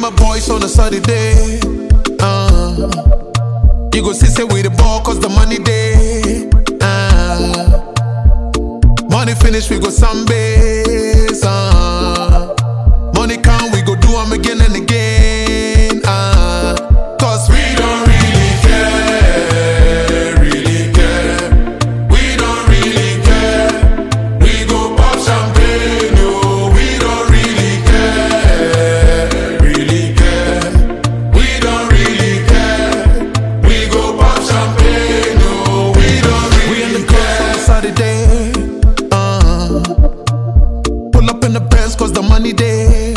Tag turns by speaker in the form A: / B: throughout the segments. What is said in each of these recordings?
A: my boys on a Saturday. You go see say we the ball cause the money day. Money finish, we go Sundays. Money come, we go do them again and again. Cause we don't really care, really care. We don't really care. We go pop champagne, no, we don't really care, really care. We don't really care. We go pop champagne, no, we don't really care. We in the club on a Saturday. Pull up in the Benz cause the money day.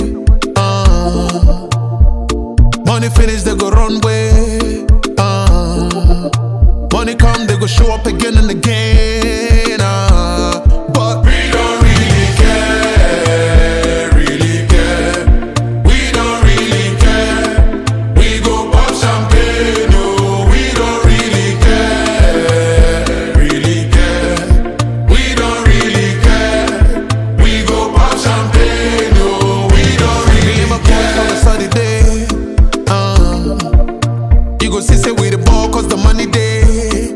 A: Money finish, they go run way. Money come, they go show up again and again. But we don't really care, really care. We don't really care. We go pop champagne, no, we don't really care, really care. We don't really care. We go pop champagne, no, we don't really care. Me and my boys on a Saturday. You go see say we the ball cause the money day.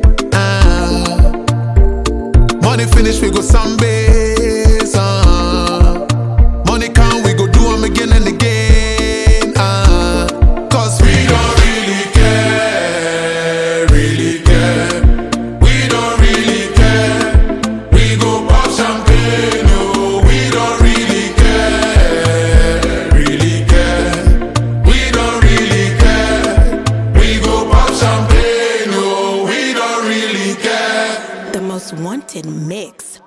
A: Money finish, we go Sundays. Money come, we go do them again and again. Cause we don't really care, really care. We don't really care. We go pop champagne, no, we don't really care, really care. We don't really care. We go pop champagne, no, we don't really care.
B: The most wanted mix.